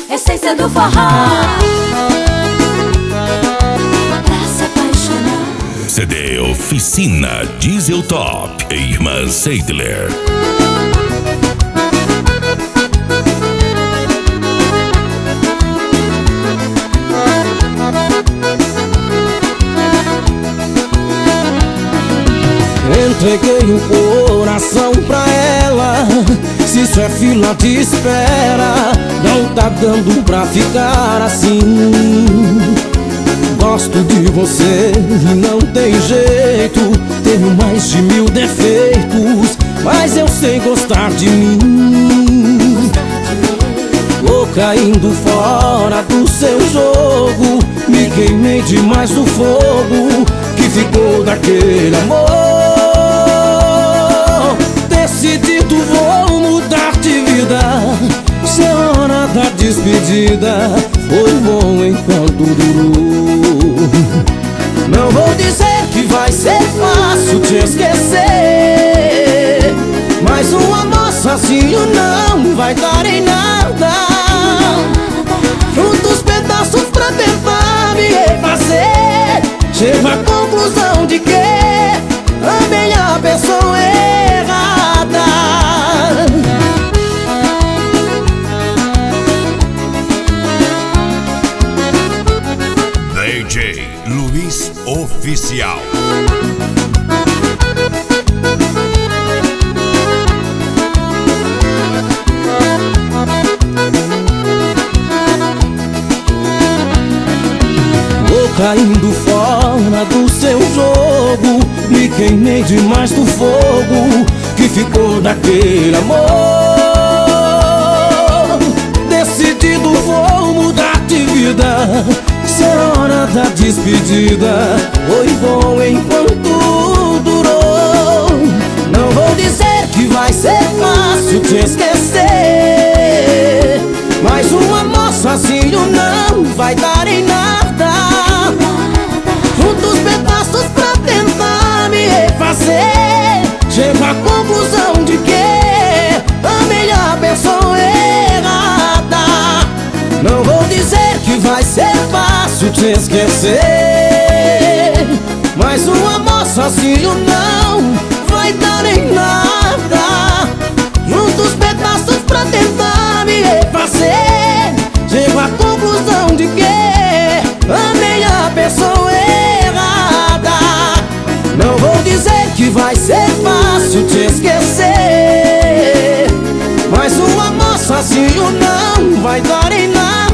essência do forró. Pra se apaixonar. CD Oficina Diesel Top, Irmã Seidler. Entreguei o coração pra ela. Se isso é fila de espera, não tá dando pra ficar assim. Gosto de você e não tem jeito. Tenho mais de 1000 defeitos, mas eu sei gostar de mim. Tô caindo fora do seu jogo. Me queimei demais no fogo que ficou daquele amor. Decidido vou mudar de vida. Se é hora da despedida, foi bom enquanto durou. Não vou dizer que vai ser fácil te esquecer, mas um amor sozinho não vai dar em nada. Juntos pedaços pra tentar me refazer. Chego à conclusão de que amei a pessoa errada. DJ Luiz Oficial. Tô caindo fora do seu jogo. Me queimei demais do fogo que ficou daquele amor. Decidido vou mudar de vida. Se é hora da despedida, foi bom enquanto durou. Não vou dizer que vai ser fácil te esquecer, mas um amor sozinho não vai dar em nada. Juntos pedaços pra tentar me refazer. Chego à conclusão de que amei a pessoa errada. Não vou dizer que vai ser fácil te esquecer, mas um amor sozinho não vai dar em nada. Juntos pedaços pra tentar me refazer. Chego à conclusão de que amei a pessoa errada. Não vou dizer que vai ser fácil te esquecer, mas um amor sozinho não vai dar em nada.